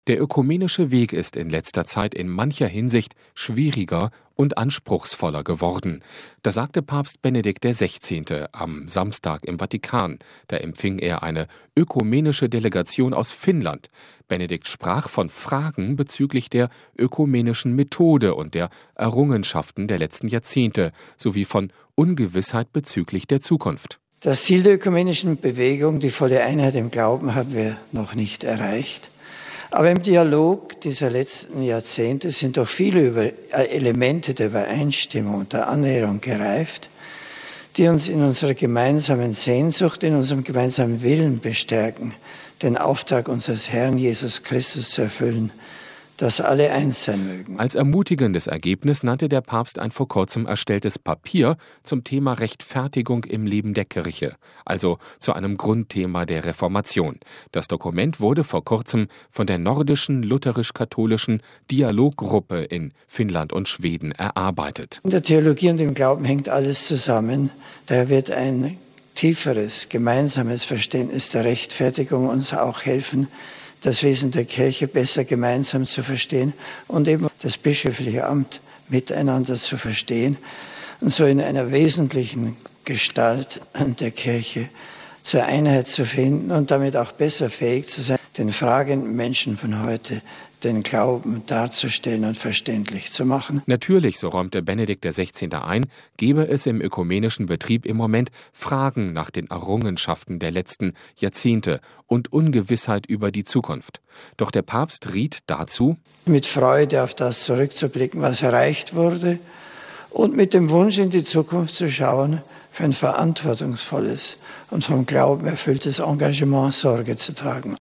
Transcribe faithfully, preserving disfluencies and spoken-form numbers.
Der ökumenische Weg ist in letzter Zeit in mancher Hinsicht schwieriger und anspruchsvoller geworden. Das sagte Papst Benedikt der Sechzehnte am Samstag im Vatikan. Da empfing er eine ökumenische Delegation aus Finnland. Benedikt sprach von Fragen bezüglich der ökumenischen Methode und der Errungenschaften der letzten Jahrzehnte sowie von Ungewissheit bezüglich der Zukunft. Das Ziel der ökumenischen Bewegung, die volle Einheit im Glauben, haben wir noch nicht erreicht. Aber im Dialog dieser letzten Jahrzehnte sind doch viele Elemente der Übereinstimmung und der Annäherung gereift, die uns in unserer gemeinsamen Sehnsucht, in unserem gemeinsamen Willen bestärken, den Auftrag unseres Herrn Jesus Christus zu erfüllen, dass alle eins sein mögen. Als ermutigendes Ergebnis nannte der Papst ein vor kurzem erstelltes Papier zum Thema Rechtfertigung im Leben der Kirche, also zu einem Grundthema der Reformation. Das Dokument wurde vor kurzem von der nordischen lutherisch-katholischen Dialoggruppe in Finnland und Schweden erarbeitet. In der Theologie und im Glauben hängt alles zusammen. Daher wird ein tieferes, gemeinsames Verständnis der Rechtfertigung uns auch helfen, das Wesen der Kirche besser gemeinsam zu verstehen und eben das bischöfliche Amt miteinander zu verstehen und so in einer wesentlichen Gestalt der Kirche zur Einheit zu finden und damit auch besser fähig zu sein, den fragenden Menschen von heute den Glauben darzustellen und verständlich zu machen. Natürlich, so räumte Benedikt der Sechzehnte ein, gebe es im ökumenischen Betrieb im Moment Fragen nach den Errungenschaften der letzten Jahrzehnte und Ungewissheit über die Zukunft. Doch der Papst riet dazu, mit Freude auf das zurückzublicken, was erreicht wurde, und mit dem Wunsch in die Zukunft zu schauen, für ein verantwortungsvolles und vom Glauben erfülltes Engagement Sorge zu tragen.